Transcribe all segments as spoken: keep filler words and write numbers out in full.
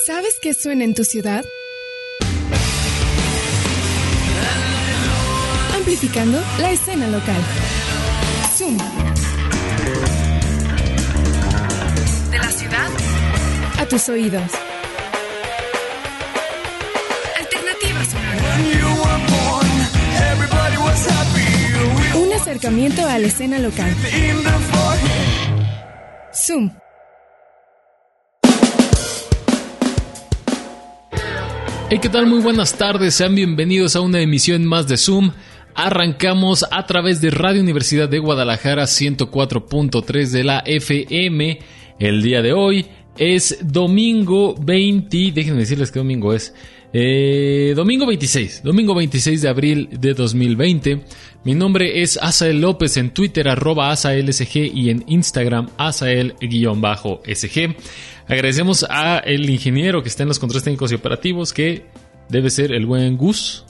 ¿Sabes qué suena en tu ciudad? Amplificando la escena local. Zoom. De la ciudad a tus oídos. Alternativa sonora. Un acercamiento a la escena local. Zoom. Hey, ¿qué tal? Muy buenas tardes, sean bienvenidos a una emisión más de Zoom. Arrancamos a través de Radio Universidad de Guadalajara ciento cuatro punto tres de la F M. El día de hoy es domingo veinte, déjenme decirles qué domingo es. Eh, domingo veintiséis, domingo veintiséis de abril de dos mil veinte. Mi nombre es Asael López, en Twitter arroba AsaelSG y en Instagram Asael-SG. Agradecemos a el ingeniero que está en los controles técnicos y operativos, que debe ser el buen Gus,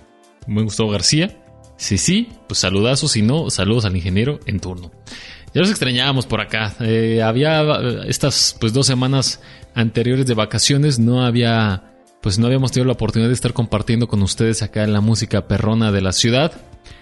el buen Gustavo García. Sí, sí, pues saludazos, si no, saludos al ingeniero en turno. Ya los extrañábamos por acá. Eh, había estas pues dos semanas anteriores de vacaciones, no había... Pues no habíamos tenido la oportunidad de estar compartiendo con ustedes acá en la música perrona de la ciudad.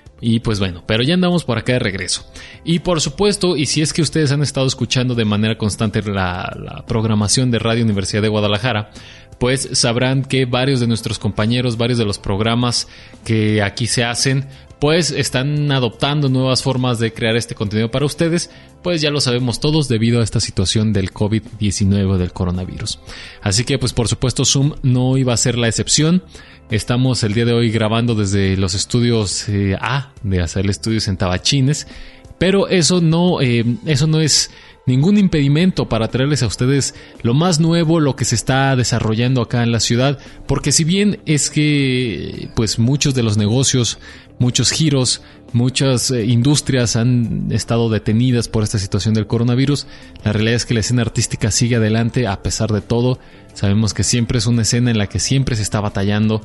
Y pues bueno, pero ya andamos por acá de regreso. Y por supuesto, y si es que ustedes han estado escuchando de manera constante la, la programación de Radio Universidad de Guadalajara, pues sabrán que varios de nuestros compañeros, varios de los programas que aquí se hacen, pues están adoptando nuevas formas de crear este contenido para ustedes. Pues ya lo sabemos todos debido a esta situación del covid diecinueve, del coronavirus. Así que pues por supuesto Zoom no iba a ser la excepción. Estamos el día de hoy grabando desde los estudios eh, A de Asael Estudios en Tabachines, pero eso no, eh, eso no es ningún impedimento para traerles a ustedes lo más nuevo, lo que se está desarrollando acá en la ciudad, porque si bien es que pues muchos de los negocios, muchos giros, muchas eh, industrias han estado detenidas por esta situación del coronavirus, la realidad es que la escena artística sigue adelante a pesar de todo. Sabemos que siempre es una escena en la que siempre se está batallando.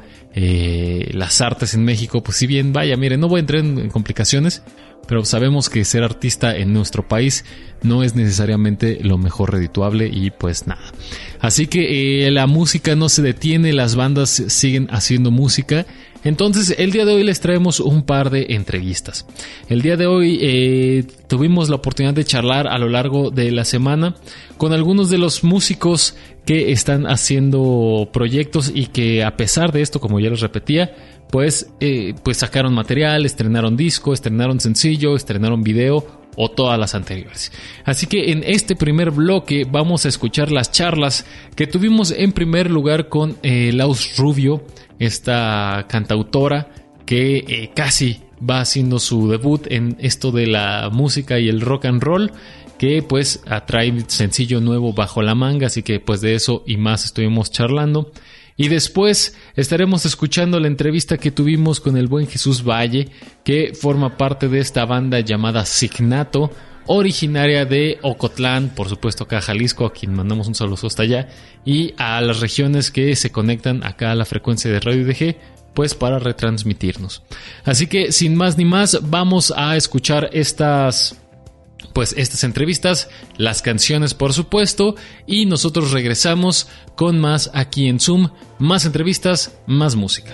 Eh, las artes en México, pues si bien, vaya, miren, no voy a entrar en, en complicaciones, pero sabemos que ser artista en nuestro país no es necesariamente lo mejor redituable y pues nada. Así que eh, la música no se detiene, las bandas siguen haciendo música. Entonces el día de hoy les traemos un par de entrevistas. El día de hoy eh, tuvimos la oportunidad de charlar a lo largo de la semana con algunos de los músicos que están haciendo proyectos y que a pesar de esto, como ya les repetía, pues, eh, pues sacaron material, estrenaron disco, estrenaron sencillo, estrenaron video o todas las anteriores. Así que en este primer bloque vamos a escuchar las charlas que tuvimos en primer lugar con eh, Laus Rubio, esta cantautora que eh, casi va haciendo su debut en esto de la música y el rock and roll, que pues atrae sencillo nuevo bajo la manga, así que pues de eso y más estuvimos charlando. Y después estaremos escuchando la entrevista que tuvimos con el buen Jesús Valle, que forma parte de esta banda llamada Signato, originaria de Ocotlán, por supuesto acá a Jalisco, a quien mandamos un saludo hasta allá, y a las regiones que se conectan acá a la frecuencia de Radio D G, pues para retransmitirnos. Así que sin más ni más, vamos a escuchar estas... pues estas entrevistas, las canciones por supuesto, y nosotros regresamos con más aquí en Zoom, más entrevistas, más música.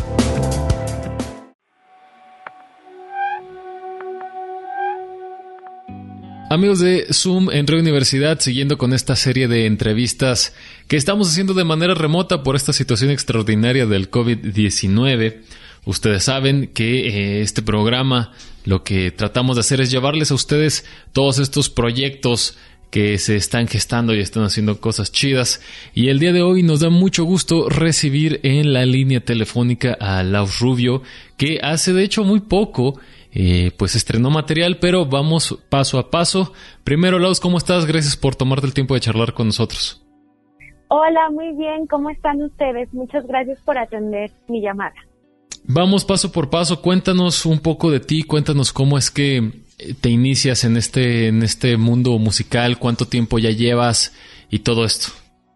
Amigos de Zoom en Radio Universidad, siguiendo con esta serie de entrevistas que estamos haciendo de manera remota por esta situación extraordinaria del covid diecinueve. Ustedes saben que eh, este programa lo que tratamos de hacer es llevarles a ustedes todos estos proyectos que se están gestando y están haciendo cosas chidas. Y el día de hoy nos da mucho gusto recibir en la línea telefónica a Laus Rubio, que hace de hecho muy poco eh, pues estrenó material, pero vamos paso a paso. Primero, Laus, ¿cómo estás? Gracias por tomarte el tiempo de charlar con nosotros. Hola, muy bien, ¿cómo están ustedes? Muchas gracias por atender mi llamada. Vamos paso por paso, cuéntanos un poco de ti, cuéntanos cómo es que te inicias en este, en este mundo musical, cuánto tiempo ya llevas y todo esto.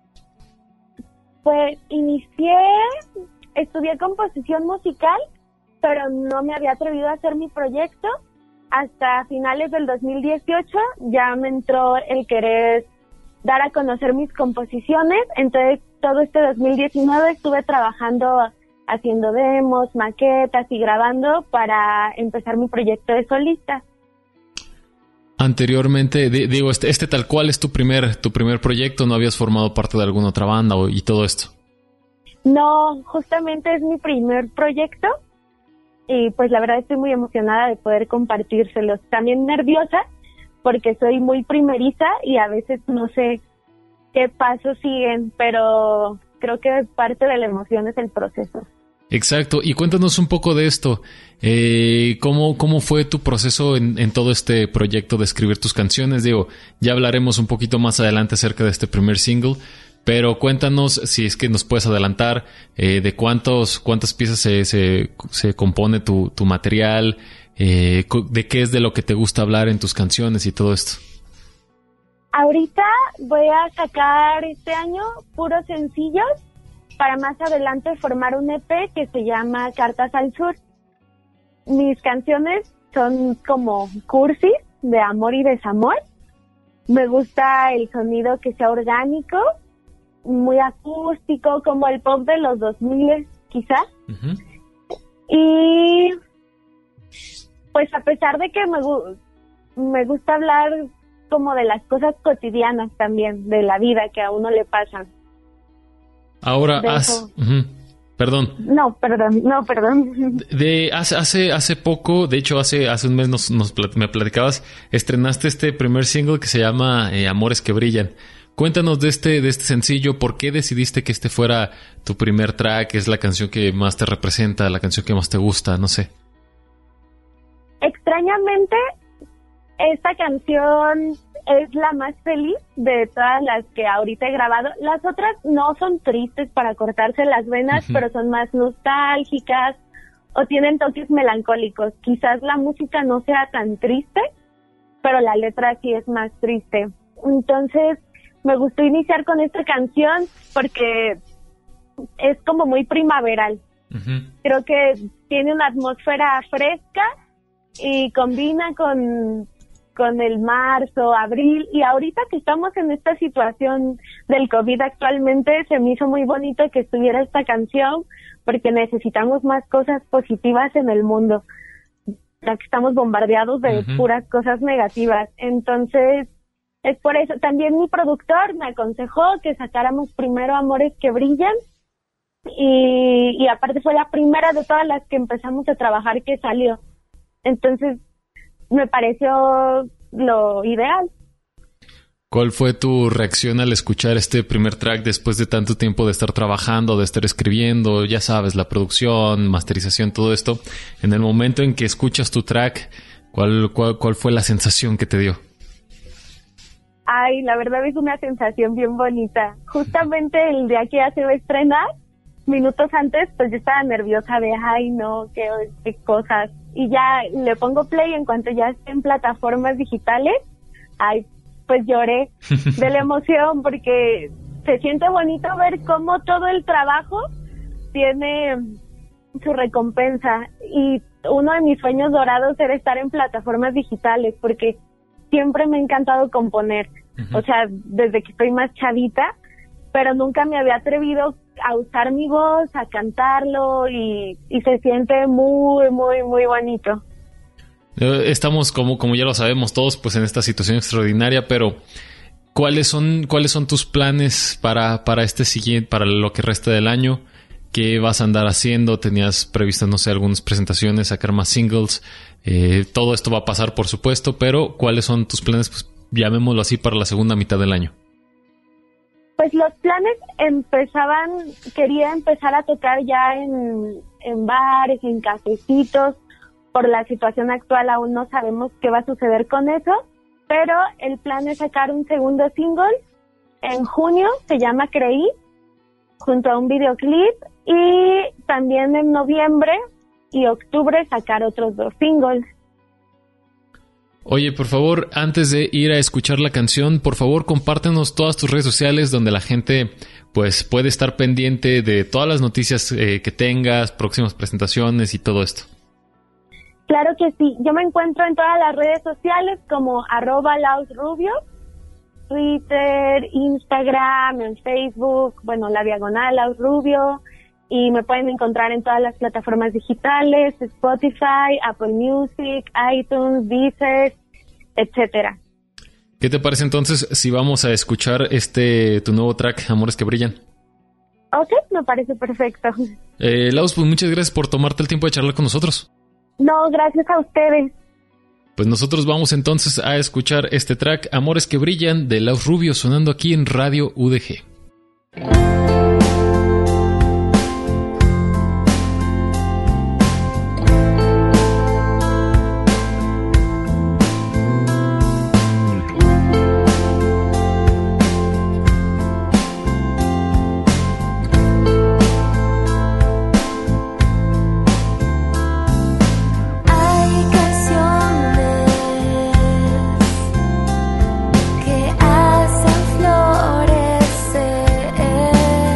Pues inicié, estudié composición musical, pero no me había atrevido a hacer mi proyecto. Hasta finales del dos mil dieciocho ya me entró el querer dar a conocer mis composiciones. Entonces, todo este dos mil diecinueve estuve trabajando haciendo demos, maquetas y grabando para empezar mi proyecto de solista. Anteriormente, di- digo, este, este tal cual es tu primer, tu primer proyecto, ¿no habías formado parte de alguna otra banda o- y todo esto? No, justamente es mi primer proyecto y pues la verdad estoy muy emocionada de poder compartírselos. También nerviosa porque soy muy primeriza y a veces no sé qué pasos siguen, pero creo que parte de la emoción es el proceso. Exacto, y cuéntanos un poco de esto. Eh, ¿cómo, ¿Cómo fue tu proceso en, en todo este proyecto de escribir tus canciones? Digo, ya hablaremos un poquito más adelante acerca de este primer single, pero cuéntanos, si es que nos puedes adelantar, eh, de cuántos cuántas piezas se, se, se compone tu, tu material, eh, cu- de qué es de lo que te gusta hablar en tus canciones y todo esto. Ahorita voy a sacar este año puros sencillos para más adelante formar un E P que se llama Cartas al Sur. Mis canciones son como cursis de amor y desamor. Me gusta el sonido que sea orgánico, muy acústico, como el pop de los dos mil quizás. Uh-huh. Y pues a pesar de que me, gu- me gusta hablar como de las cosas cotidianas también, de la vida que a uno le pasan. Ahora, De has, eso. uh-huh, perdón. No, perdón, no, perdón. De hace hace hace poco, de hecho hace hace un mes nos, nos plat- me platicabas, estrenaste este primer single que se llama eh, Amores que brillan. Cuéntanos de este de este sencillo, ¿por qué decidiste que este fuera tu primer track? ¿Es la canción que más te representa, la canción que más te gusta? No sé. Extrañamente, esta canción es la más feliz de todas las que ahorita he grabado. Las otras no son tristes para cortarse las venas, Ujú. pero son más nostálgicas o tienen toques melancólicos. Quizás la música no sea tan triste, pero la letra sí es más triste. Entonces, me gustó iniciar con esta canción porque es como muy primaveral. Uh-huh. Creo que tiene una atmósfera fresca y combina con, con el marzo, abril, y ahorita que estamos en esta situación del COVID actualmente, se me hizo muy bonito que estuviera esta canción, porque necesitamos más cosas positivas en el mundo, ya que estamos bombardeados de Ujú. puras cosas negativas. Entonces, es por eso. También mi productor me aconsejó que sacáramos primero Amores que brillan, y, y aparte fue la primera de todas las que empezamos a trabajar que salió. Entonces, me pareció lo ideal. ¿Cuál fue tu reacción al escuchar este primer track después de tanto tiempo de estar trabajando, de estar escribiendo, ya sabes, la producción, masterización, todo esto? En el momento en que escuchas tu track, ¿cuál, cuál, cuál fue la sensación que te dio? Ay, la verdad es una sensación bien bonita. Justamente el día que ya se va a estrenar, minutos antes, pues yo estaba nerviosa de, ay, no, qué, qué cosas. Y ya le pongo play en cuanto ya esté en plataformas digitales. Ay, pues lloré de la emoción porque se siente bonito ver cómo todo el trabajo tiene su recompensa. Y uno de mis sueños dorados era estar en plataformas digitales porque siempre me ha encantado componer. Ujú. O sea, desde que estoy más chavita, pero nunca me había atrevido a usar mi voz, a cantarlo y, y se siente muy, muy, muy bonito. Eh, Estamos, como, como ya lo sabemos todos, pues en esta situación extraordinaria, pero ¿cuáles son, cuáles son tus planes para, para este siguiente, para lo que resta del año? ¿Qué vas a andar haciendo? ¿Tenías previstas, no sé, algunas presentaciones, sacar más singles? Eh, todo esto va a pasar, por supuesto, pero ¿cuáles son tus planes, pues llamémoslo así, para la segunda mitad del año? Pues los planes empezaban, quería empezar a tocar ya en, en bares, en cafecitos. Por la situación actual aún no sabemos qué va a suceder con eso, pero el plan es sacar un segundo single en junio, se llama Creí, junto a un videoclip, y también en noviembre y octubre sacar otros dos singles. Oye, por favor, antes de ir a escuchar la canción, por favor, compártenos todas tus redes sociales donde la gente pues puede estar pendiente de todas las noticias eh, que tengas, próximas presentaciones y todo esto. Claro que sí, yo me encuentro en todas las redes sociales como arroba lausrubio Twitter, Instagram, en Facebook, bueno, la diagonal Laus Rubio, y me pueden encontrar en todas las plataformas digitales, Spotify, Apple Music, iTunes, Deezer, etcétera. ¿Qué te parece entonces si vamos a escuchar este tu nuevo track, Amores que Brillan? Ok, me parece perfecto. Eh, Laus, pues muchas gracias por tomarte el tiempo de charlar con nosotros. No, gracias a ustedes. Pues nosotros vamos entonces a escuchar este track, Amores que Brillan, de Laus Rubio, sonando aquí en Radio U D G. Que hacen florecer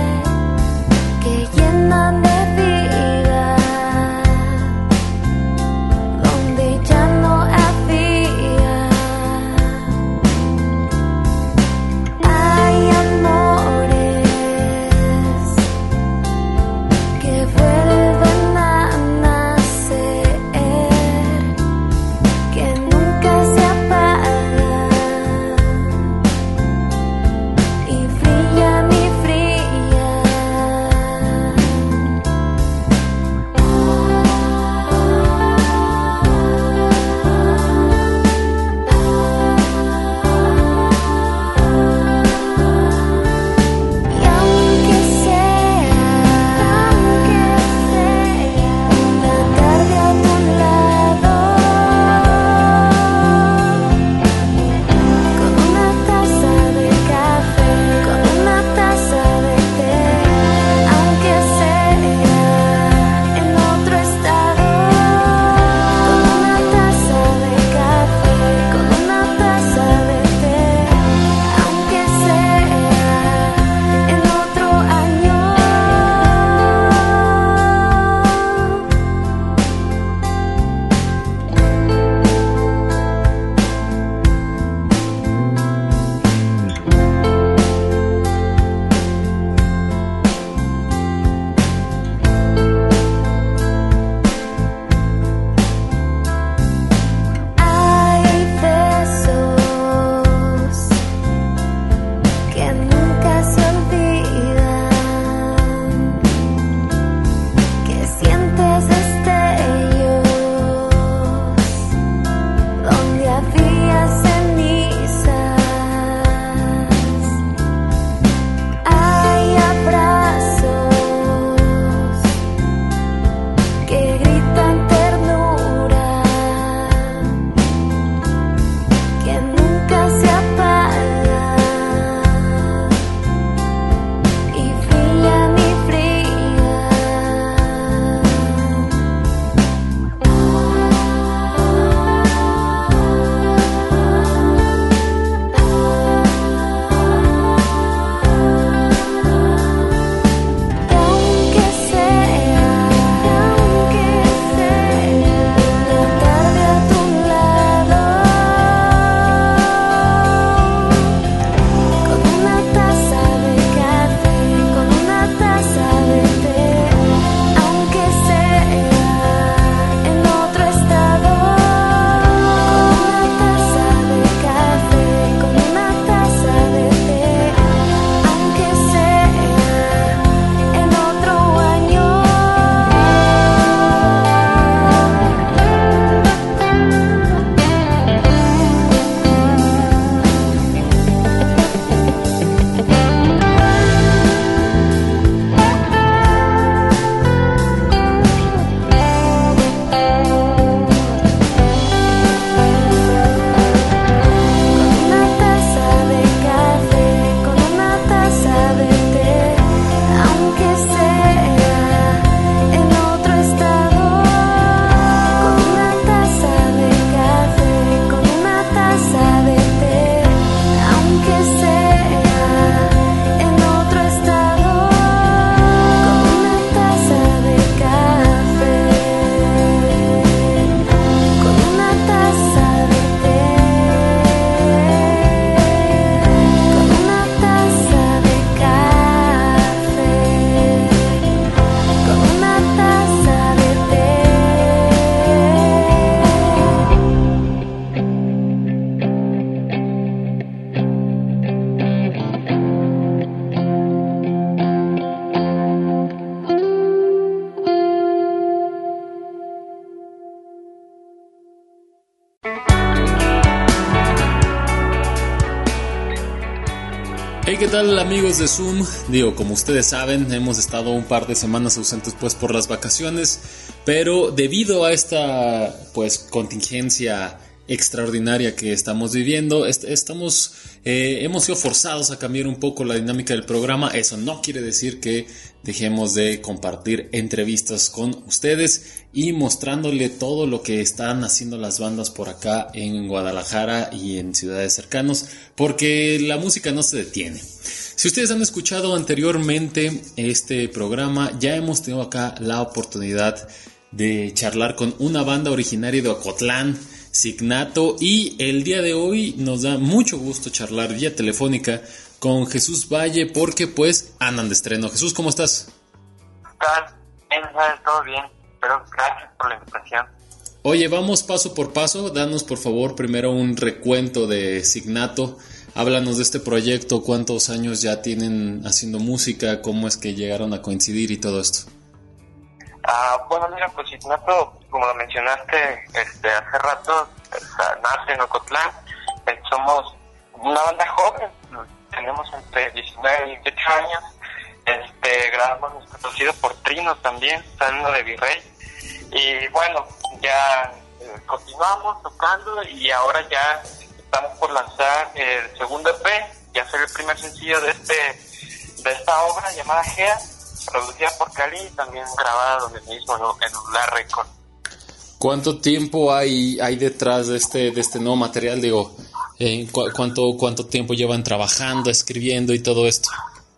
¿qué tal amigos de Zoom? Digo, como ustedes saben, hemos estado un par de semanas ausentes pues por las vacaciones, pero debido a esta pues contingencia extraordinaria que estamos viviendo, est- estamos eh, hemos sido forzados a cambiar un poco la dinámica del programa. Eso no quiere decir que dejemos de compartir entrevistas con ustedes y mostrándole todo lo que están haciendo las bandas por acá en Guadalajara y en ciudades cercanas, porque la música no se detiene. Si ustedes han escuchado anteriormente este programa, ya hemos tenido acá la oportunidad de charlar con una banda originaria de Ocotlán, Signato, y el día de hoy nos da mucho gusto charlar vía telefónica con Jesús Valle porque pues andan de estreno. Jesús, ¿cómo estás? ¿Qué tal? Bien, todo bien, pero gracias por la invitación. Oye, vamos paso por paso. Danos por favor primero un recuento de Signato. Háblanos de este proyecto, cuántos años ya tienen haciendo música, cómo es que llegaron a coincidir y todo esto. Ah, bueno, mira, pues Signato, como lo mencionaste este, hace rato, o sea, nace en Ocotlán. Eh, somos una banda joven, tenemos entre diecinueve y veintiocho años. Este, grabamos nuestro producido por Trino también, saliendo de Virrey. Y bueno, ya eh, continuamos tocando y ahora ya estamos por lanzar el segundo E P, ya será el primer sencillo de este de esta obra llamada Gea, producida por Cali y también grabada donde mismo en, en La Record. ¿Cuánto tiempo hay hay detrás de este de este nuevo material? Digo, eh, cu- ¿cuánto cuánto tiempo llevan trabajando, escribiendo y todo esto?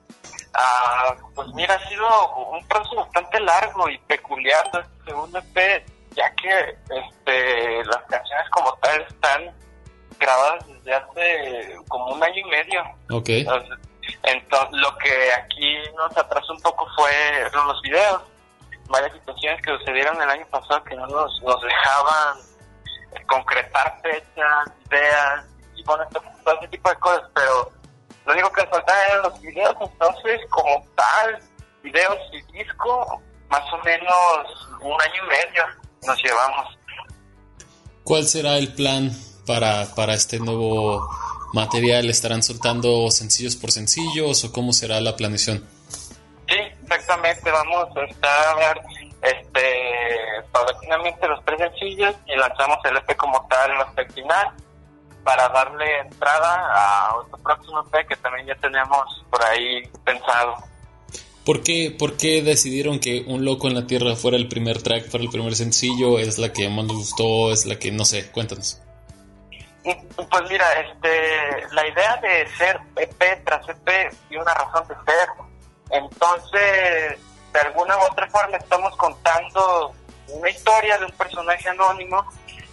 Ah, pues mira, ha sido un proceso bastante largo y peculiar de este segundo E P, ya que este las canciones como tal están grabadas desde hace como un año y medio. Okay. Entonces, entonces lo que aquí nos atrasó un poco fueron los videos. Varias situaciones que sucedieron el año pasado que no nos, nos dejaban concretar fechas, ideas y bueno, todo ese tipo de cosas, pero lo único que nos faltaba eran los videos. Entonces, como tal, videos y disco, más o menos un año y medio nos llevamos. ¿Cuál será el plan para, para este nuevo material? ¿Estarán soltando sencillos por sencillos o cómo será la planeación? Sí, exactamente, vamos a estar este, paulatinamente los tres sencillos y lanzamos el E P como tal hasta el final para darle entrada a otro próximo E P que también ya tenemos por ahí pensado. ¿Por qué, ¿Por qué decidieron que Un Loco en la Tierra fuera el primer track, fuera el primer sencillo? ¿Es la que más nos gustó? ¿Es la que, no sé, cuéntanos? Pues mira, este, la idea de ser E P tras E P y una razón de ser. Entonces, de alguna u otra forma estamos contando una historia de un personaje anónimo,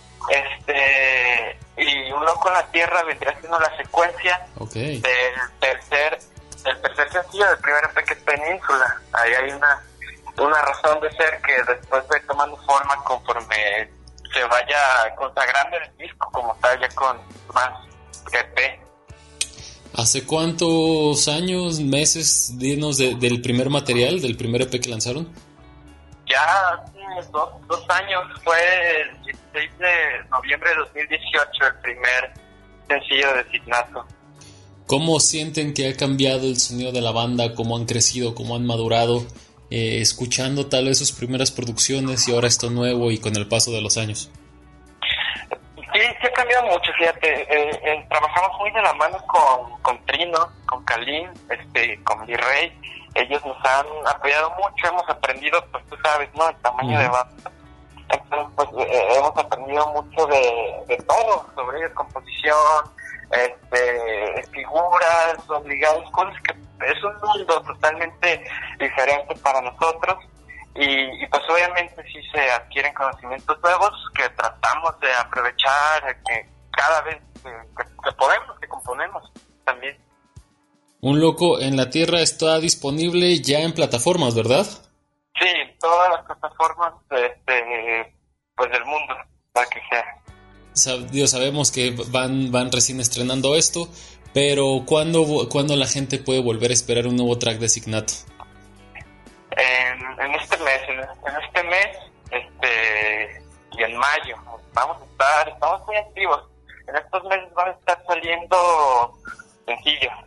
este, y Un Loco en la Tierra vendría siendo la secuencia Okay. del tercer, del tercer sencillo del primer E P, que es Península. Ahí hay una, una razón de ser que después va tomando forma conforme se vaya consagrando el disco como tal, ya con más E P. ¿Hace cuántos años, meses, dinos de, del primer material, del primer E P que lanzaron? Ya hace dos, dos años, fue el dieciséis de noviembre de dos mil dieciocho el primer sencillo de Signato. ¿Cómo sienten que ha cambiado el sonido de la banda? ¿Cómo han crecido? ¿Cómo han madurado? Eh, escuchando tal vez sus primeras producciones y ahora esto nuevo y con el paso de los años. Sí, sí ha cambiado mucho, fíjate. Eh, eh, trabajamos muy de la mano con, con Trino, con Kalin, este, con Virrey. Ellos nos han apoyado mucho, hemos aprendido, pues tú sabes, ¿no? El tamaño uh-huh. de banda. Entonces, pues eh, hemos aprendido mucho de, de todo, sobre composición, este, figuras, obligados, cosas que es un mundo totalmente diferente para nosotros. Y, y pues obviamente sí se adquieren conocimientos nuevos que tratamos de aprovechar que cada vez que, que, que podemos, que componemos también. Un Loco en la Tierra está disponible ya en plataformas, ¿verdad? Sí, todas las plataformas este, pues del mundo, para que sea. Sab- Dios, sabemos que van, van recién estrenando esto, pero ¿cuándo, ¿cuándo la gente puede volver a esperar un nuevo track de Signato? En, en este mes, en, en este mes, este y en mayo, vamos a estar, estamos muy activos. En estos meses van a estar saliendo sencillos.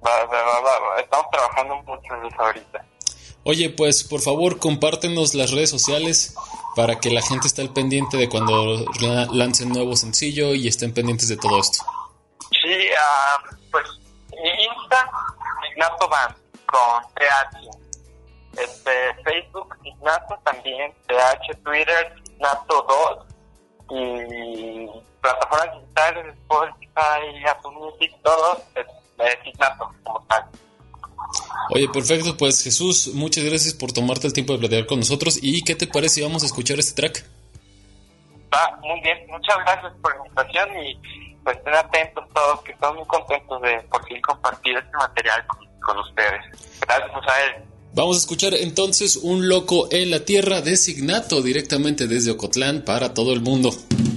va, va, va, va. Estamos trabajando mucho en eso ahorita. Oye, pues por favor compártenos las redes sociales para que la gente esté al pendiente de cuando lancen nuevo sencillo y estén pendientes de todo esto. Sí, uh, pues Insta, Signato Band, con T H. Este, Facebook, Signato también, T H, Twitter, Signato dos, y plataformas digitales, Spotify, Apple Music, todo es eh, Signato como tal. Oye, perfecto, pues Jesús, muchas gracias por tomarte el tiempo de platicar con nosotros. ¿Y qué te parece si vamos a escuchar este track? Va, muy bien, muchas gracias por la invitación y pues estén atentos todos, que estamos muy contentos de por fin compartir este material con, con ustedes. Gracias, Josael. Vamos a escuchar entonces Un Loco en la Tierra de Signato, directamente desde Ocotlán para todo el mundo.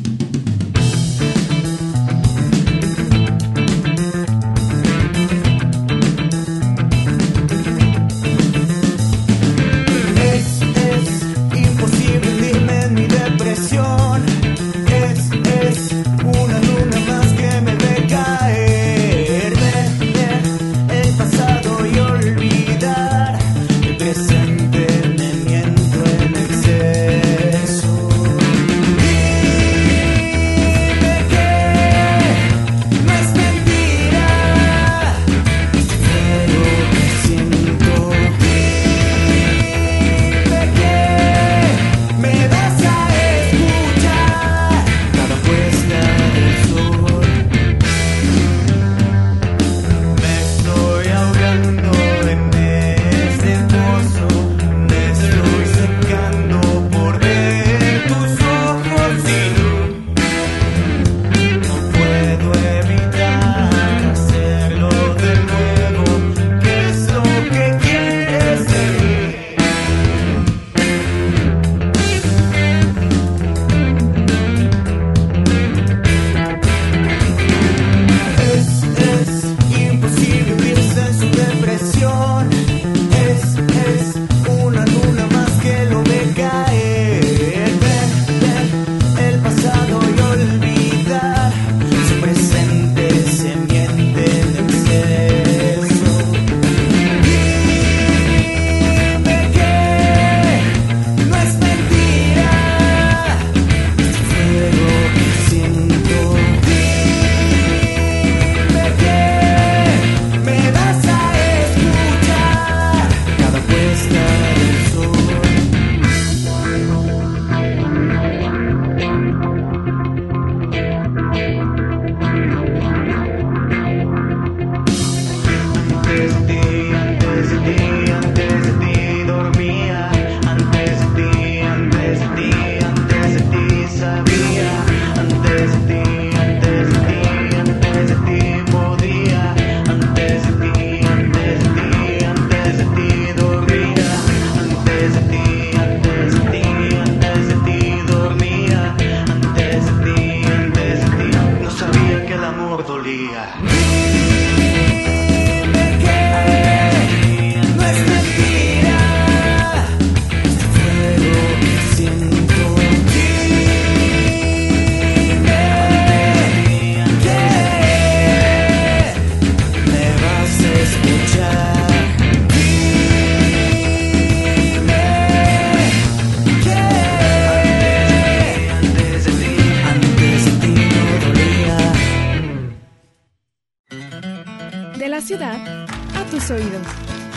Oídos.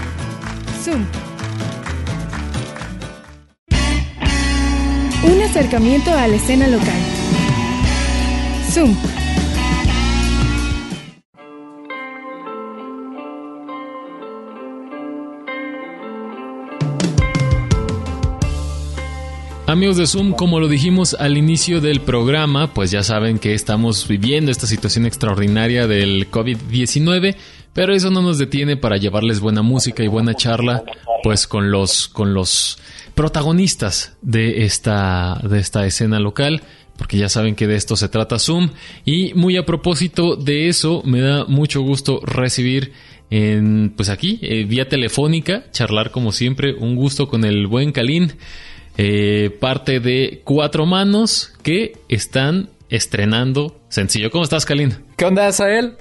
Zoom. Un acercamiento a la escena local. Zoom. Amigos de Zoom, como lo dijimos al inicio del programa, pues ya saben que estamos viviendo esta situación extraordinaria del covid diecinueve, pero eso no nos detiene para llevarles buena música y buena charla, pues con los con los protagonistas de esta de esta escena local, porque ya saben que de esto se trata Zoom. Y muy a propósito de eso, me da mucho gusto recibir en pues aquí eh, vía telefónica, charlar como siempre, un gusto con el buen Kalin. Eh, parte de Cuatro Manos, que están estrenando sencillo. ¿Cómo estás, Kalin? ¿Qué onda, Asael?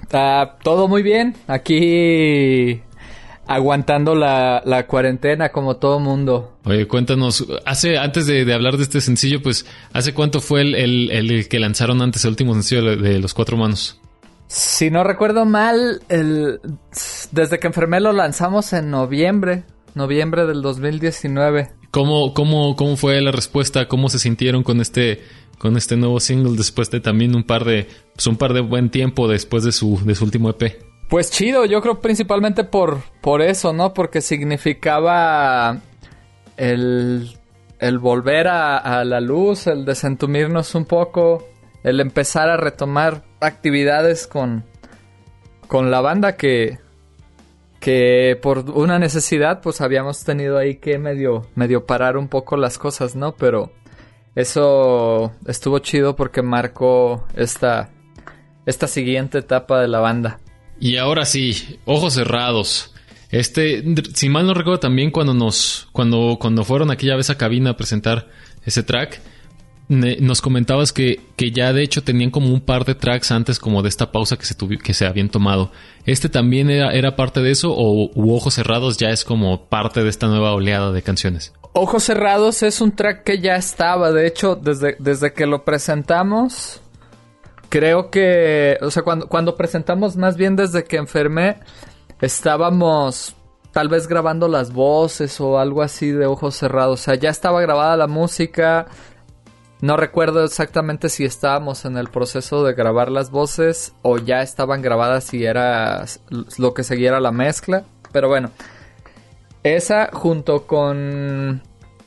Uh, todo muy bien. Aquí aguantando la, la cuarentena como todo mundo. Oye, cuéntanos, hace antes de, de hablar de este sencillo, pues, ¿hace cuánto fue el, el, el que lanzaron antes, el último sencillo de, de Los Cuatro Manos? Si no recuerdo mal, el, desde que enfermé lo lanzamos en noviembre, noviembre del dos mil diecinueve. ¿Cómo, cómo, cómo fue la respuesta? ¿Cómo se sintieron con este, con este nuevo single después de también un par de, pues un par de buen tiempo después de su, de su último E P? Pues chido, yo creo principalmente por, por eso, ¿no? Porque significaba el, el volver a, a la luz, el desentumirnos un poco, el empezar a retomar actividades con, con la banda que, que por una necesidad pues habíamos tenido ahí que medio, medio parar un poco las cosas, ¿no? Pero eso estuvo chido porque marcó esta, esta siguiente etapa de la banda. Y ahora sí, Ojos Cerrados. Este, si mal no recuerdo también cuando nos, cuando, cuando fueron aquella vez a cabina a presentar ese track, nos comentabas que, que ya de hecho tenían como un par de tracks antes como de esta pausa que se tuvi, que se habían tomado. ¿Este también era, era parte de eso o u Ojos Cerrados ya es como parte de esta nueva oleada de canciones? Ojos Cerrados es un track que ya estaba, de hecho, desde, desde que lo presentamos, creo que, o sea, cuando, cuando presentamos más bien desde que enfermé, estábamos tal vez grabando las voces o algo así de Ojos Cerrados, o sea, ya estaba grabada la música. No recuerdo exactamente si estábamos en el proceso de grabar las voces o ya estaban grabadas y era lo que seguía era la mezcla. Pero bueno, esa junto con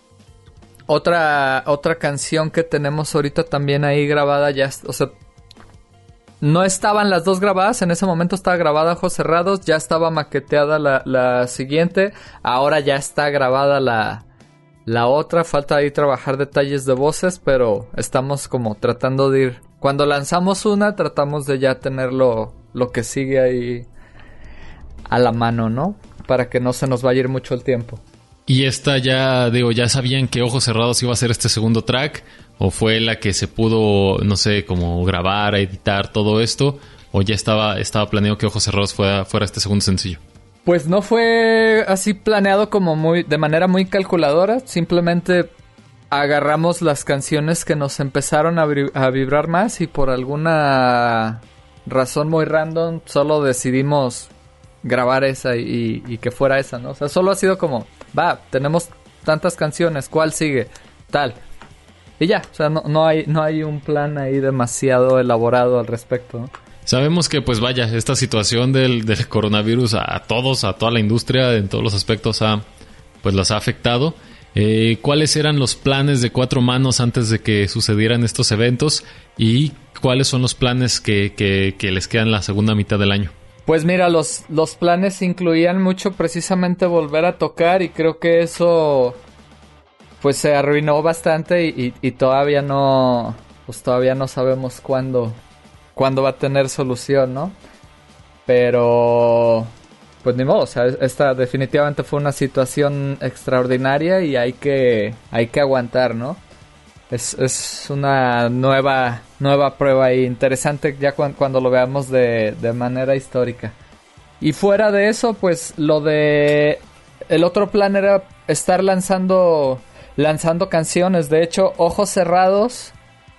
otra, otra canción que tenemos ahorita también ahí grabada, ya, o sea, no estaban las dos grabadas, en ese momento estaba grabada Ojos Cerrados, ya estaba maqueteada la, la siguiente, ahora ya está grabada la... La otra, falta ahí trabajar detalles de voces, pero estamos como tratando de ir... Cuando lanzamos una, tratamos de ya tener lo, lo que sigue ahí a la mano, ¿no? Para que no se nos vaya a ir mucho el tiempo. ¿Y esta ya, digo, ya sabían que Ojos Cerrados iba a ser este segundo track? ¿O fue la que se pudo, no sé, como grabar, editar todo esto? ¿O ya estaba, estaba planeado que Ojos Cerrados fuera, fuera este segundo sencillo? Pues no fue así planeado como muy de manera muy calculadora. Simplemente agarramos las canciones que nos empezaron a, vibra- a vibrar más y por alguna razón muy random solo decidimos grabar esa y, y que fuera esa, ¿no? O sea, solo ha sido como, va, tenemos tantas canciones, ¿cuál sigue? Tal. Y ya, o sea, no, no hay, no hay un plan ahí demasiado elaborado al respecto, ¿no? Sabemos que, pues vaya, esta situación del, del coronavirus a, a todos, a toda la industria, en todos los aspectos, ha, pues los ha afectado. Eh, ¿Cuáles eran los planes de Cuatro Manos antes de que sucedieran estos eventos? ¿Y cuáles son los planes que, que, que les quedan la segunda mitad del año? Pues mira, los, los planes incluían mucho precisamente volver a tocar y creo que eso pues se arruinó bastante y, y, y todavía no, pues todavía no sabemos cuándo... cuándo va a tener solución, ¿no? Pero pues ni modo, o sea, esta definitivamente fue una situación extraordinaria y hay que hay que aguantar, ¿no? Es, es una nueva nueva prueba ahí, interesante ya cu- cuando lo veamos de, de manera histórica. Y fuera de eso, pues lo de el otro plan era estar lanzando lanzando canciones. De hecho, Ojos Cerrados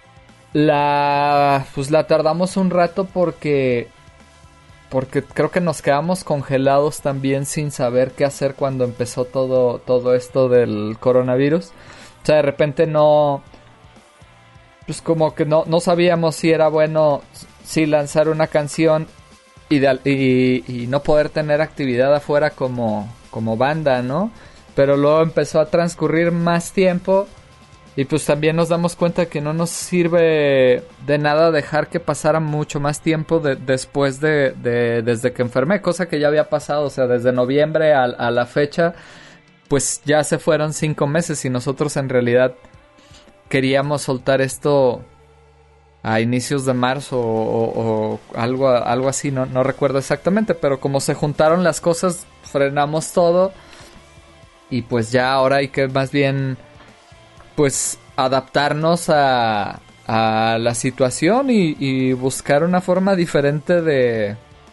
La pues la tardamos un rato porque porque creo que nos quedamos congelados también sin saber qué hacer cuando empezó todo todo esto del coronavirus. O sea, de repente no pues como que no no sabíamos si era bueno si lanzar una canción y, de, y, y no poder tener actividad afuera como como banda, ¿no? Pero luego empezó a transcurrir más tiempo. Y pues también nos damos cuenta que no nos sirve de nada dejar que pasara mucho más tiempo de, después de, de desde que enfermé, cosa que ya había pasado, o sea, desde noviembre a, a la fecha, pues ya se fueron cinco meses y nosotros en realidad queríamos soltar esto a inicios de marzo o, o, o algo, algo así, no, no recuerdo exactamente, pero como se juntaron las cosas, frenamos todo y pues ya ahora hay que más bien... pues adaptarnos a, a la situación y, y buscar una forma diferente de,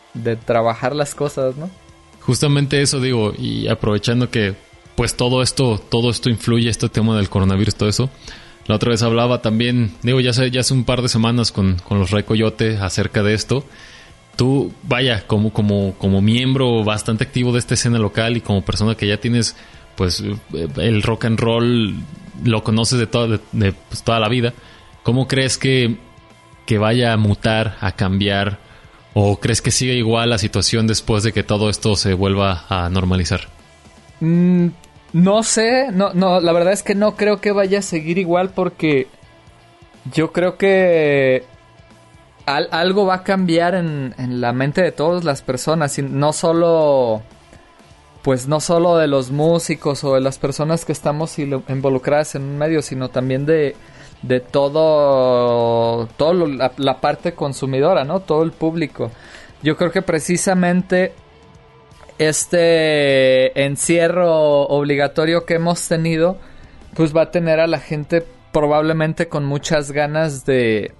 de trabajar las cosas, ¿no? Justamente eso digo, y aprovechando que pues todo esto, todo esto influye, este tema del coronavirus, todo eso. La otra vez hablaba también, digo, ya hace, ya hace un par de semanas con, con los Ray Coyote acerca de esto. Tú, vaya, como, como, como miembro bastante activo de esta escena local y como persona que ya tienes, pues, el rock and roll, lo conoces de toda, de, de, pues, toda la vida. ¿Cómo crees que, que vaya a mutar, a cambiar? ¿O crees que siga igual la situación después de que todo esto se vuelva a normalizar? Mm, no sé, no, no, la verdad es que no creo que vaya a seguir igual porque yo creo que al, algo va a cambiar en, en la mente de todas las personas, y no solo, pues no solo de los músicos o de las personas que estamos involucradas en un medio, sino también de, de todo, todo lo, la, la parte consumidora, ¿no? Todo el público. Yo creo que precisamente este encierro obligatorio que hemos tenido, pues va a tener a la gente probablemente con muchas ganas de,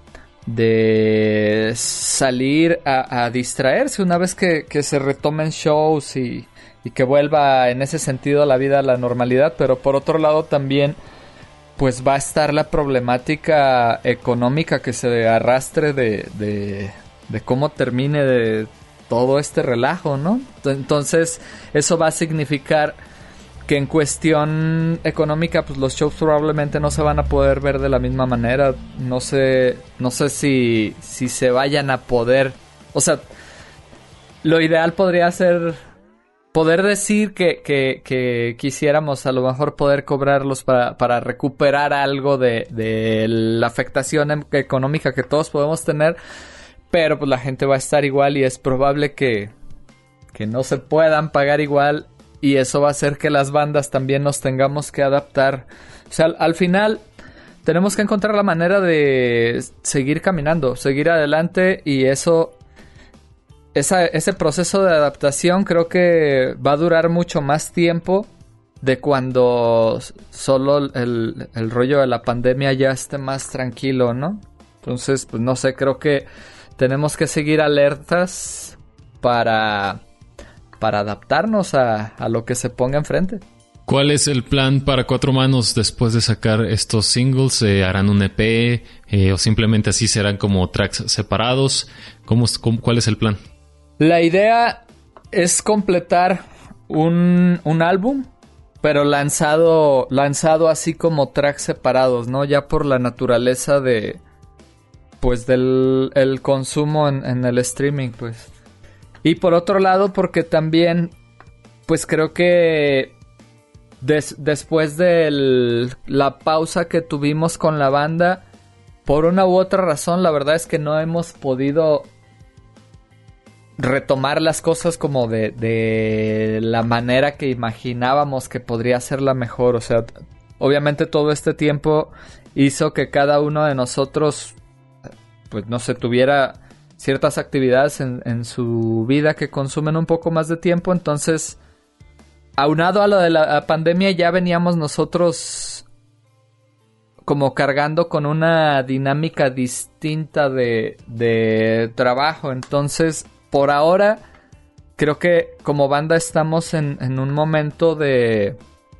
de salir a, a distraerse una vez que, que se retomen shows y, y que vuelva en ese sentido la vida a la normalidad. Pero por otro lado también pues va a estar la problemática económica que se arrastre de, de, de cómo termine de todo este relajo, ¿no? Entonces eso va a significar que en cuestión económica pues los shows probablemente no se van a poder ver de la misma manera. No sé, no sé si, si se vayan a poder, o sea, lo ideal podría ser poder decir que, que, que quisiéramos a lo mejor poder cobrarlos para, para recuperar algo de, de la afectación económica que todos podemos tener. Pero pues la gente va a estar igual y es probable que, que no se puedan pagar igual, y eso va a hacer que las bandas también nos tengamos que adaptar. O sea, al, al final tenemos que encontrar la manera de seguir caminando, seguir adelante, y eso, esa, ese proceso de adaptación creo que va a durar mucho más tiempo de cuando solo el, el rollo de la pandemia ya esté más tranquilo, ¿no? Entonces, pues no sé, creo que tenemos que seguir alertas para, para adaptarnos a, a lo que se ponga enfrente. ¿Cuál es el plan para Cuatro Manos después de sacar estos singles? Eh, ¿Harán un E P eh, o simplemente así serán como tracks separados? ¿Cómo, cómo, ¿Cuál es el plan? La idea es completar un, un álbum, pero lanzado, lanzado así como tracks separados, ¿no? Ya por la naturaleza de... pues del el consumo en, en el streaming, pues. Y por otro lado, porque también, pues creo que des, después de la pausa que tuvimos con la banda, por una u otra razón, la verdad es que no hemos podido retomar las cosas como de, de la manera que imaginábamos que podría ser la mejor. O sea, obviamente todo este tiempo hizo que cada uno de nosotros, pues no sé, tuviera ciertas actividades en, en su vida que consumen un poco más de tiempo. Entonces, aunado a lo de la pandemia, ya veníamos nosotros como cargando con una dinámica distinta de, de trabajo. Entonces, por ahora, creo que como banda estamos en, en un momento de...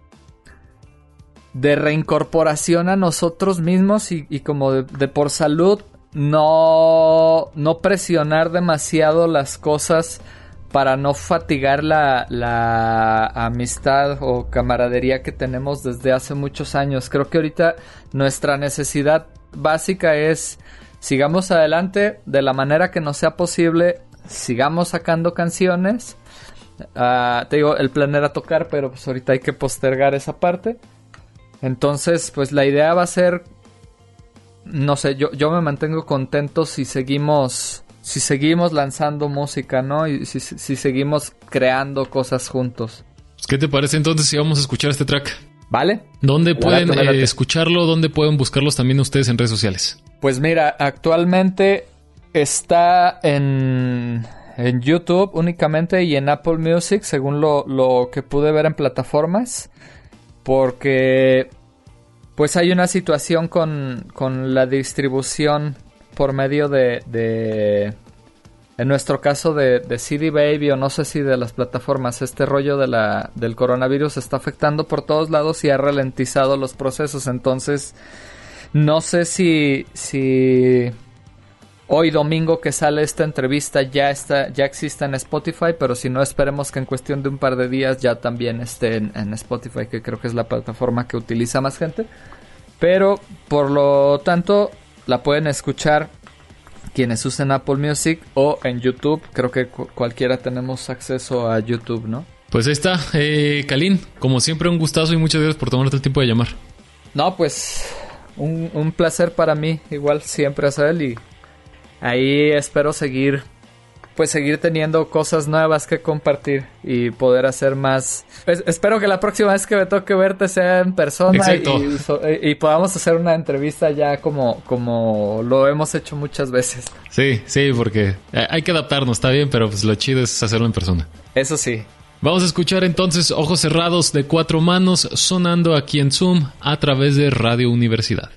de reincorporación a nosotros mismos y, y como de, de por salud no, no presionar demasiado las cosas para no fatigar la, la amistad o camaradería que tenemos desde hace muchos años. Creo que ahorita nuestra necesidad básica es sigamos adelante de la manera que nos sea posible, sigamos sacando canciones. Uh, te digo, el plan era tocar, pero pues ahorita hay que postergar esa parte. Entonces, pues la idea va a ser, no sé, yo, yo me mantengo contento si seguimos, si seguimos lanzando música, ¿no? Y si, si seguimos creando cosas juntos. ¿Qué te parece entonces si vamos a escuchar este track? ¿Vale? ¿Dónde pueden eh, escucharlo? ¿Dónde pueden buscarlos también ustedes en redes sociales? Pues mira, actualmente está en, en YouTube únicamente y en Apple Music, según lo, lo que pude ver en plataformas. Porque pues hay una situación con, con la distribución por medio de, de en nuestro caso de, de C D Baby o no sé si de las plataformas, este rollo de la, del coronavirus está afectando por todos lados y ha ralentizado los procesos. Entonces, no sé si, si hoy domingo que sale esta entrevista ya está, ya existe en Spotify, pero si no, esperemos que en cuestión de un par de días ya también esté en, en Spotify, que creo que es la plataforma que utiliza más gente. Pero, por lo tanto, la pueden escuchar quienes usen Apple Music o en YouTube. Creo que cu- cualquiera tenemos acceso a YouTube, ¿no? Pues ahí está, eh, Kalin, como siempre un gustazo y muchas gracias por tomarte el tiempo de llamar. No, pues un, un placer para mí, igual siempre hacer, y ahí espero seguir, pues seguir teniendo cosas nuevas que compartir y poder hacer más. Pues, espero que la próxima vez que me toque verte sea en persona y, y, y podamos hacer una entrevista ya como, como lo hemos hecho muchas veces. Sí, sí, porque hay que adaptarnos, está bien, pero pues lo chido es hacerlo en persona. Eso sí. Vamos a escuchar entonces Ojos Cerrados de Cuatro Manos sonando aquí en Zoom a través de Radio Universidad.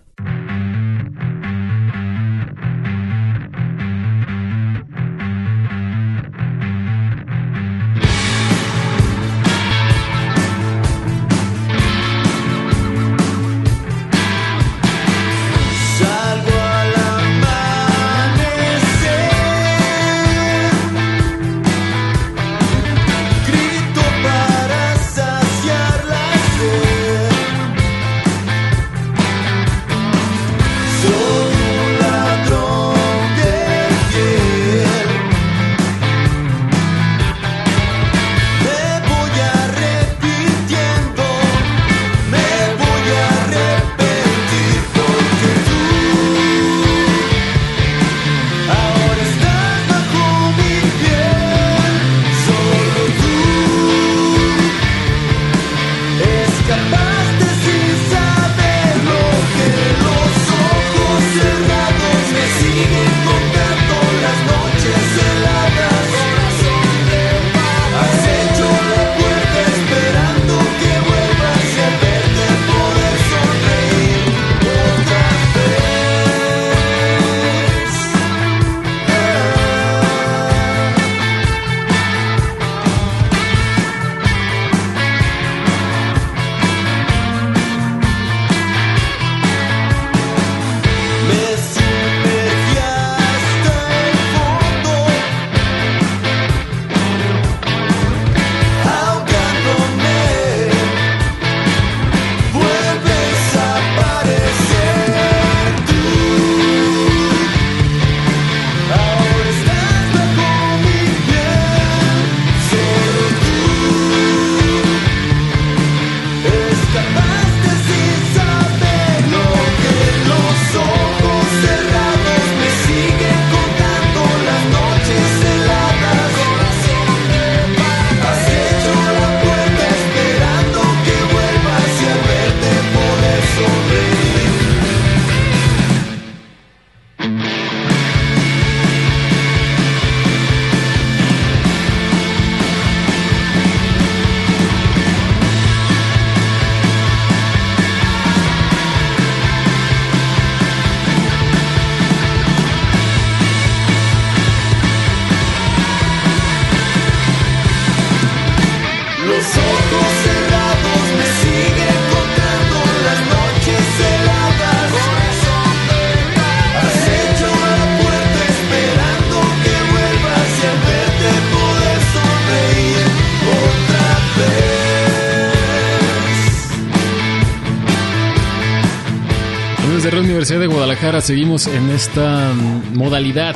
De Radio Universidad de Guadalajara seguimos en esta modalidad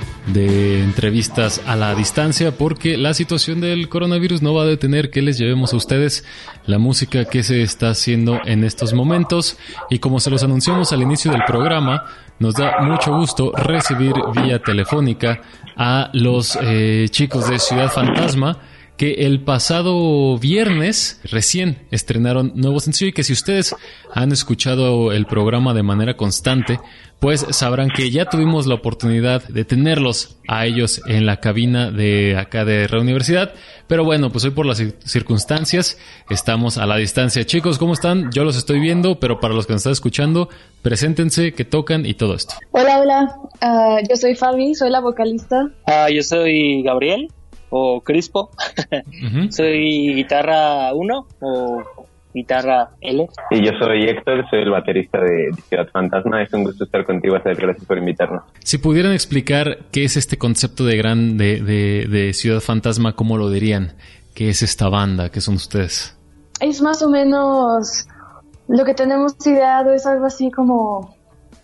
de entrevistas a la distancia porque la situación del coronavirus no va a detener que les llevemos a ustedes la música que se está haciendo en estos momentos, y como se los anunciamos al inicio del programa, nos da mucho gusto recibir vía telefónica a los eh, chicos de Ciudad Fantasma, que el pasado viernes recién estrenaron nuevo sencillo y que si ustedes han escuchado el programa de manera constante, pues sabrán que ya tuvimos la oportunidad de tenerlos a ellos en la cabina de acá de Reuniversidad. Pero bueno, pues hoy por las circunstancias estamos a la distancia. Chicos, ¿cómo están? Yo los estoy viendo, pero para los que nos están escuchando, preséntense, que tocan y todo esto. Hola, hola. Uh, yo soy Fabi, soy la vocalista. Uh, yo soy Gabriel, o Crispo. Uh-huh. Soy guitarra uno o guitarra L. Y yo soy Héctor, soy el baterista de Ciudad Fantasma. Es un gusto estar contigo, Seth. Gracias por invitarnos. Si pudieran explicar qué es este concepto de gran de, de, de Ciudad Fantasma, ¿cómo lo dirían? ¿Qué es esta banda? ¿Qué son ustedes? Es más o menos lo que tenemos ideado, es algo así como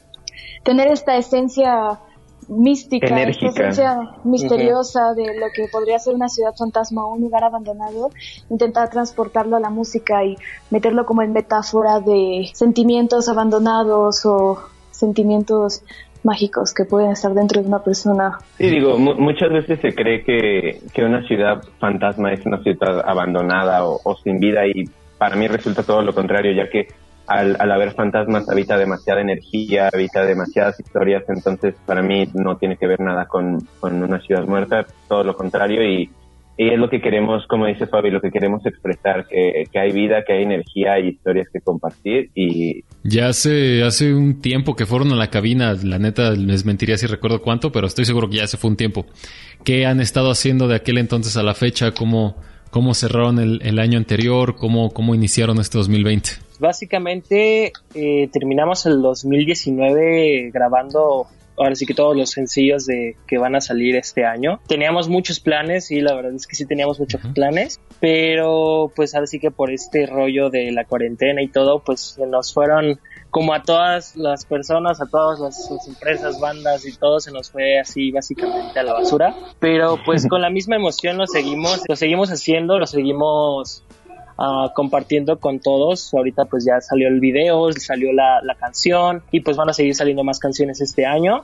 tener esta esencia mística, enérgica, esta esencia misteriosa uh-huh. de lo que podría ser una ciudad fantasma o un lugar abandonado, intentar transportarlo a la música y meterlo como en metáfora de sentimientos abandonados o sentimientos mágicos que pueden estar dentro de una persona. Sí, digo, m- muchas veces se cree que, que una ciudad fantasma es una ciudad abandonada o, o sin vida, y para mí resulta todo lo contrario, ya que Al, al haber fantasmas habita demasiada energía, habita demasiadas historias, entonces para mí no tiene que ver nada con, con una ciudad muerta, todo lo contrario, y, y es lo que queremos, como dice Fabi, lo que queremos expresar, que, que hay vida, que hay energía, hay historias que compartir. Y ya hace, hace un tiempo que fueron a la cabina, la neta les mentiría si recuerdo cuánto, pero estoy seguro que ya hace fue un tiempo. ¿Qué han estado haciendo de aquel entonces a la fecha? ¿Cómo, cómo cerraron el, el año anterior? ¿Cómo, cómo iniciaron este dos mil veinte? Básicamente eh, terminamos el dos mil diecinueve grabando ahora sí que todos los sencillos de que van a salir este año. Teníamos muchos planes y la verdad es que sí teníamos muchos uh-huh. planes, pero pues ahora sí que por este rollo de la cuarentena y todo, pues nos fueron, como a todas las personas, a todas las, las empresas, bandas y todo, se nos fue así básicamente a la basura, pero pues con la misma emoción lo seguimos, lo seguimos haciendo, lo seguimos Uh, compartiendo con todos. Ahorita pues ya salió el video, salió la, la canción y pues van a seguir saliendo más canciones este año.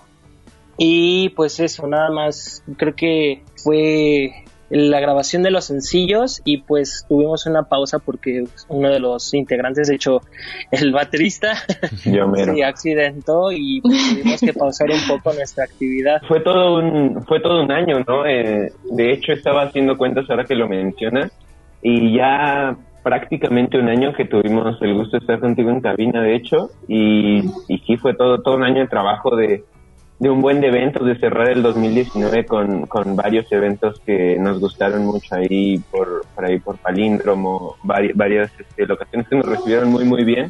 Y pues eso, nada más, creo que fue la grabación de los sencillos y pues tuvimos una pausa porque uno de los integrantes, de hecho el baterista, se accidentó y pues, tuvimos que pausar un poco nuestra actividad. Fue todo un, fue todo un año, ¿no? Eh, de hecho estaba haciendo cuentas ahora que lo mencionas. Y ya prácticamente un año que tuvimos el gusto de estar contigo en cabina, de hecho, y, y sí fue todo todo un año de trabajo de, de un buen de eventos, de cerrar el dos mil diecinueve con, con varios eventos que nos gustaron mucho ahí por, por ahí por Palíndromo, varias, varias este, locaciones que nos recibieron muy muy bien.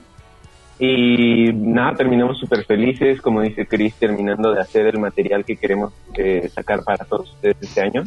Y nada, terminamos súper felices, como dice Chris, terminando de hacer el material que queremos eh, sacar para todos ustedes este año.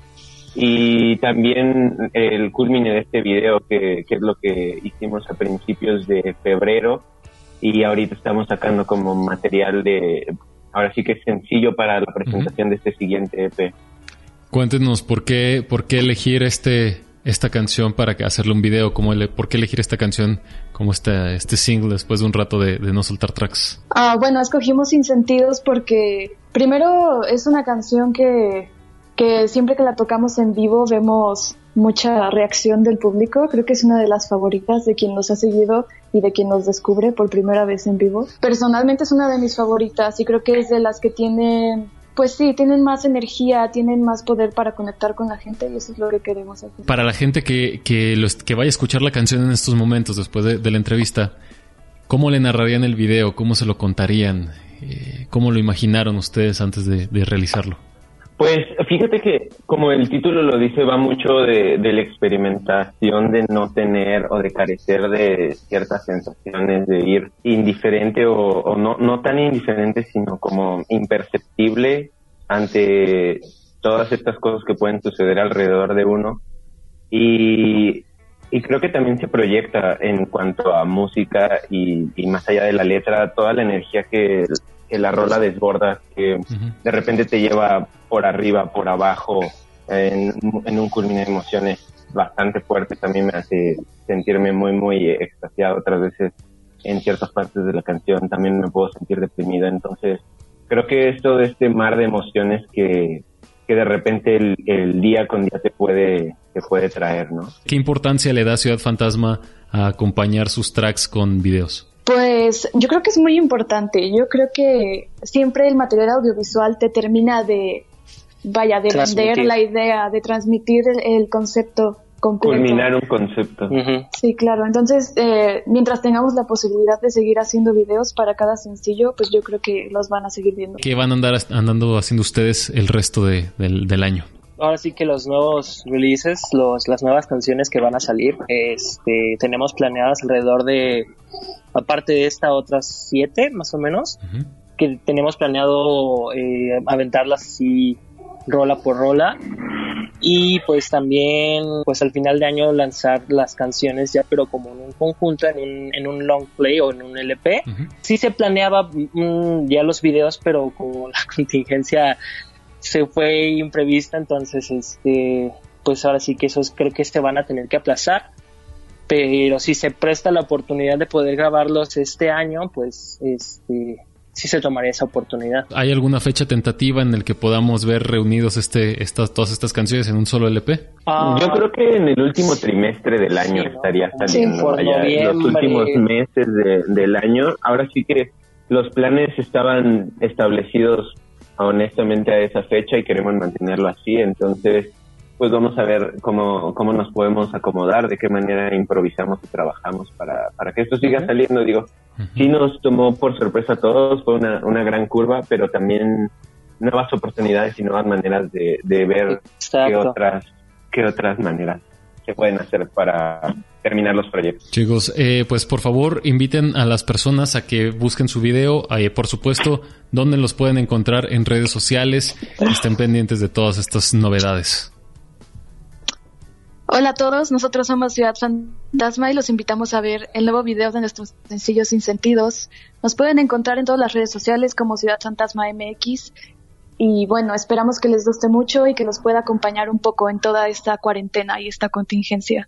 Y también el culmine de este video, que, que es lo que hicimos a principios de febrero, y ahorita estamos sacando como material de, ahora sí que es sencillo para la presentación uh-huh. de este siguiente E P. Cuéntenos por qué, por qué elegir este esta canción para hacerle un video, como el, por qué elegir esta canción como este, este single después de un rato de, de no soltar tracks. Ah, bueno, escogimos Sin Sentidos porque primero es una canción que que siempre que la tocamos en vivo vemos mucha reacción del público. Creo que es una de las favoritas de quien nos ha seguido y de quien nos descubre por primera vez en vivo. Personalmente es una de mis favoritas y creo que es de las que tienen, pues sí, tienen más energía, tienen más poder para conectar con la gente, y eso es lo que queremos hacer. Para la gente que, que, los, que vaya a escuchar la canción en estos momentos después de, de la entrevista, ¿cómo le narrarían el video? ¿Cómo se lo contarían? Eh, ¿Cómo lo imaginaron ustedes antes de, de realizarlo? Pues fíjate que, como el título lo dice, va mucho de, de la experimentación de no tener o de carecer de ciertas sensaciones, de ir indiferente o, o no, no tan indiferente, sino como imperceptible ante todas estas cosas que pueden suceder alrededor de uno. Y, y creo que también se proyecta en cuanto a música y, y más allá de la letra, toda la energía que... que la rola desborda, que uh-huh. de repente te lleva por arriba, por abajo, en, en un culmine de emociones bastante fuerte. También me hace sentirme muy, muy extasiado. Otras veces, en ciertas partes de la canción, también me puedo sentir deprimida. Entonces, creo que es todo este mar de emociones que, que de repente el, el día con día te puede, que puede traer, ¿no? ¿Qué importancia le da Ciudad Fantasma a acompañar sus tracks con videos? Pues yo creo que es muy importante. Yo creo que siempre el material audiovisual te termina de, vaya, de vender la idea, de transmitir el, el concepto completo. Culminar un concepto. Uh-huh. Sí, claro. Entonces, eh, mientras tengamos la posibilidad de seguir haciendo videos para cada sencillo, pues yo creo que los van a seguir viendo. ¿Qué van a andar andando haciendo ustedes el resto de, del, del año? Ahora sí que los nuevos releases, los, las nuevas canciones que van a salir, este, tenemos planeadas alrededor de, aparte de esta, otras siete más o menos, uh-huh. que tenemos planeado eh, aventarlas así rola por rola, y pues también pues al final de año lanzar las canciones ya pero como en un conjunto, en un, en un long play o en un L P. Uh-huh. Sí se planeaba mm, ya los videos, pero como la contingencia se fue imprevista, entonces este pues ahora sí que esos creo que se van a tener que aplazar, pero si se presta la oportunidad de poder grabarlos este año, pues este sí se tomaría esa oportunidad. ¿Hay alguna fecha tentativa en el que podamos ver reunidos este estas todas estas canciones en un solo L P? Uh, Yo creo que en el último trimestre del año sí, ¿no? estaría saliendo, sí, por allá, los últimos meses de, del año. Ahora sí que los planes estaban establecidos honestamente a esa fecha y queremos mantenerlo así, entonces pues vamos a ver cómo, cómo nos podemos acomodar, de qué manera improvisamos y trabajamos para, para que esto siga uh-huh. saliendo. Digo, uh-huh. sí nos tomó por sorpresa a todos, fue una, una gran curva, pero también nuevas oportunidades y nuevas maneras de, de ver qué otras, qué otras maneras se pueden hacer para terminar los proyectos. Chicos, eh, pues por favor inviten a las personas a que busquen su video, eh, por supuesto, dónde los pueden encontrar en redes sociales, estén pendientes de todas estas novedades. Hola a todos, nosotros somos Ciudad Fantasma y los invitamos a ver el nuevo video de nuestros sencillos Sin Sentidos. Nos pueden encontrar en todas las redes sociales como Ciudad Fantasma M X. Y bueno, esperamos que les guste mucho y que los pueda acompañar un poco en toda esta cuarentena y esta contingencia.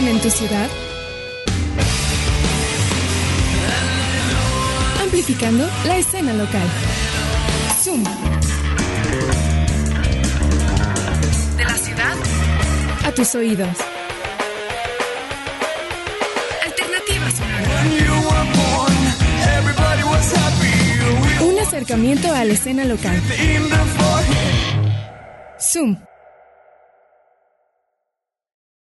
en tu ciudad. Amplificando la escena local. Zoom. De la ciudad a tus oídos. Alternativa sonora. Un acercamiento a la escena local. Zoom.